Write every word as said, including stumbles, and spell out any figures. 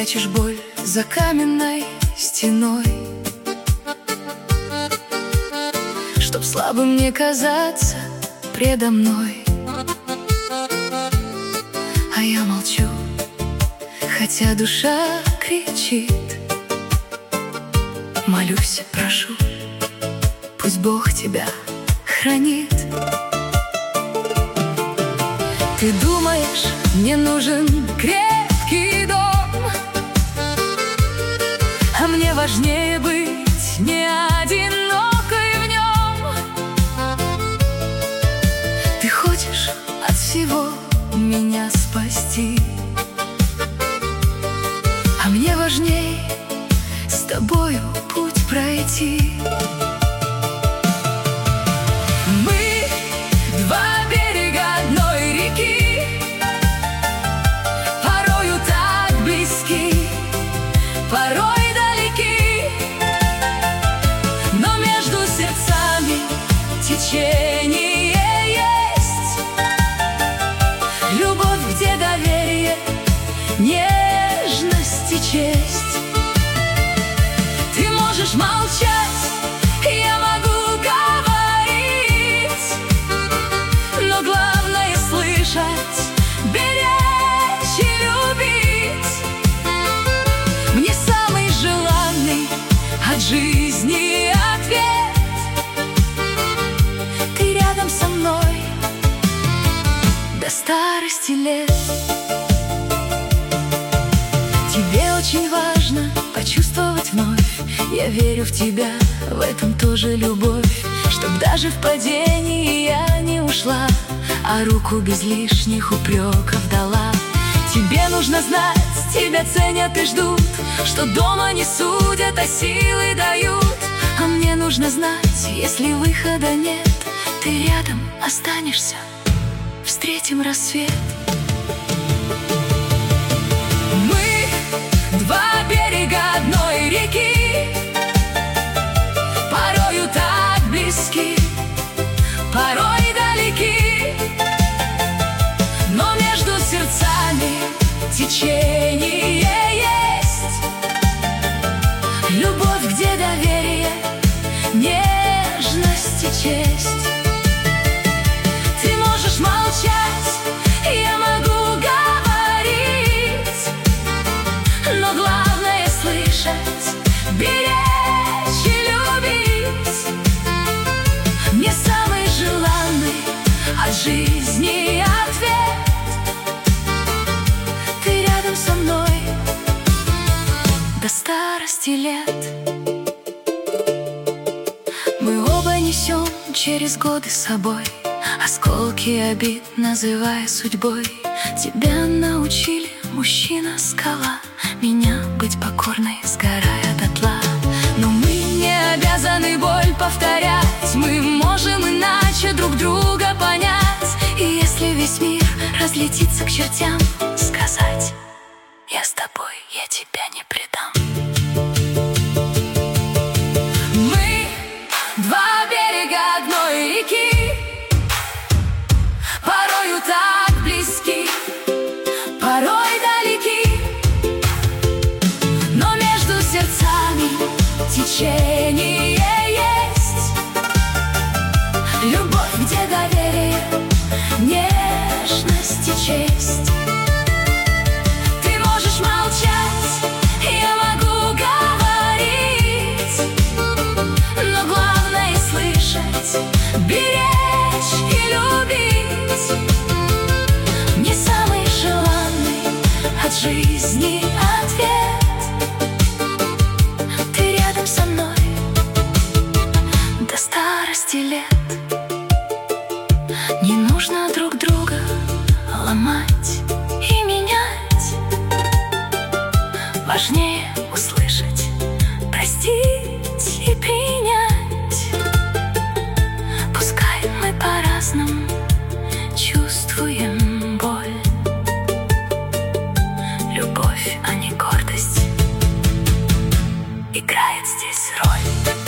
прячешь боль за каменной стеной, чтоб слабым не казаться предо мной. А я молчу, хотя душа кричит. Молюсь, прошу, пусть Бог тебя хранит. Ты думаешь, мне нужен крепкий дом, а мне важнее быть не одинокой в нем. Ты хочешь от всего меня спасти, а мне важней с тобою путь пройти. Мы два берега одной реки, порою так близки, порой далеки, но между сердцами течение есть. Любовь, где доверие, нежность и честь. Ты можешь молчать, я могу говорить, но главное слышать, беречь и любить. Мне самый желанный от жизни ответ: ты рядом со мной до старости лет. Тебе очень важно почувствовать вновь. Я верю в тебя, в этом тоже любовь. Чтоб даже в падении я не ушла, а руку без лишних упреков дала. Тебе нужно знать, тебя ценят и ждут, что дома не судят, а силы дают. А мне нужно знать, если выхода нет, ты рядом останешься, встретим рассвет. Два берега одной реки, порою так близки, порой далеки, но между сердцами течение есть. Любовь, где доверие, нежность и честь. Ты можешь молчать, я могу говорить, но главное слышать, беречь и любить. Мне самый желанный от жизни ответ: ты рядом со мной до старости лет. Мы оба несем через годы с собой осколки обид, называя судьбой. Тебя научили мужчина-скала, меня быть покорной, сгорая дотла. Но мы не обязаны боль повторять, мы можем иначе друг друга понять. И если весь мир разлетится к чертям, сказать: я с тобой, я тебя не предам. Мы два берега одной реки, порою так близки, порой далеки, но между сердцами течение есть. Любовь, где доверие, нежность и честь. Ты можешь молчать, я могу говорить, но главное слышать, беречь и любить. Мне самый желанный от жизни ответ: ты рядом со мной до старости лет. Не нужно друг друга ломать и менять, важнее услышать, простить и принять. Пускай мы по-разному чувствуем боль, любовь, а не гордость, играет здесь роль.